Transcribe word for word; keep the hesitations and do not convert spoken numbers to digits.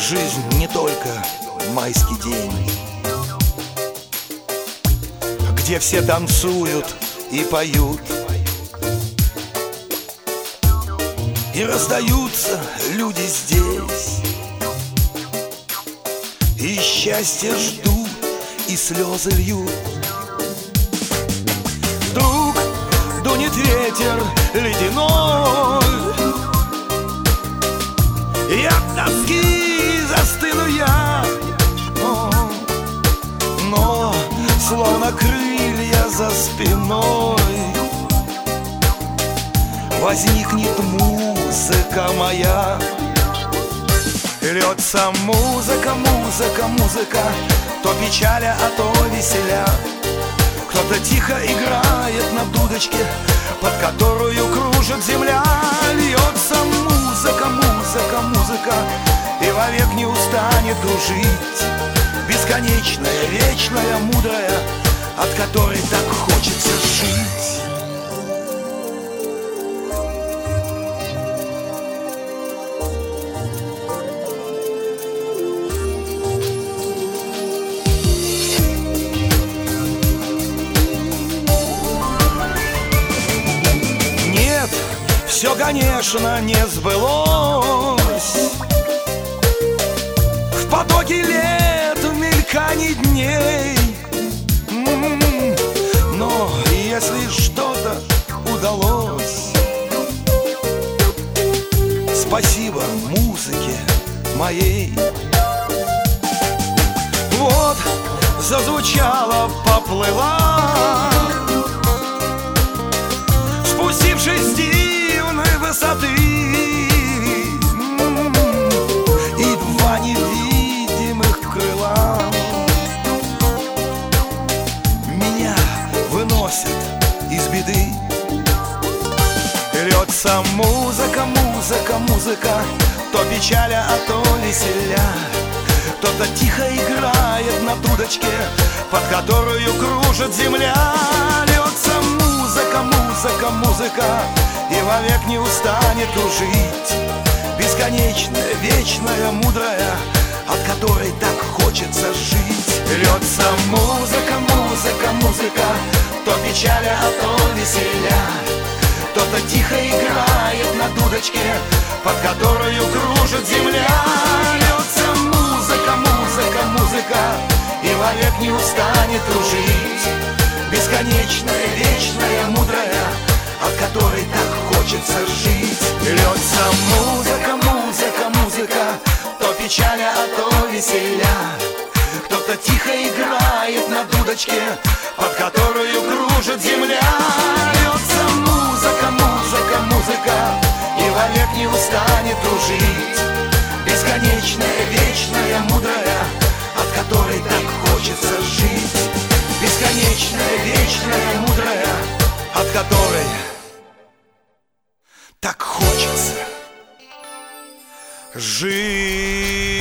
Жизнь не только майский день, где все танцуют и поют, и раздаются люди здесь, и счастье ждут, и слезы льют. Вдруг дунет ветер ледяной, и от тоски застыну я, но, но словно крылья за спиной возникнет музыка моя. И льется музыка, музыка, музыка, то печаля, а то веселя. Кто-то тихо играет на дудочке, под которую кружит земля. Льется музыка, музыка, музыка, и вовек не устанет кружить. Бесконечная, вечная, мудрая, от которой так хочется жить. Все, конечно, не сбылось в потоке лет, в мелькании дней. Но если что-то удалось, спасибо музыке моей. Вот зазвучала, поплыла, спустившись с дивной высоты, и два невидимых крыла меня выносят из беды. Льется музыка, музыка, музыка, то печаля, а то веселя. Кто-то тихо играет на дудочке, под которую кружит земля. Льется музыка, музыка, музыка, и вовек не устанет кружить. Бесконечная, вечная, мудрая, от которой так хочется жить. Льется музыка, музыка, музыка, то печаля, а то веселя. Кто-то тихо играет на дудочке, под которую кружит земля. Льется музыка, музыка, музыка, и вовек не устанет кружить. Бесконечная, вечная, мудрая, от которой так хочется жить. Льется музыка, музыка, музыка, то печаля, а то веселя. Кто-то тихо играет на дудочке, под которую кружит земля. Льется музыка, музыка, музыка, и вовек не устанет кружить. Бесконечная, вечная, мудрая, от которой так хочется жить. Бесконечная, вечная, мудрая, от которой так хочется жить.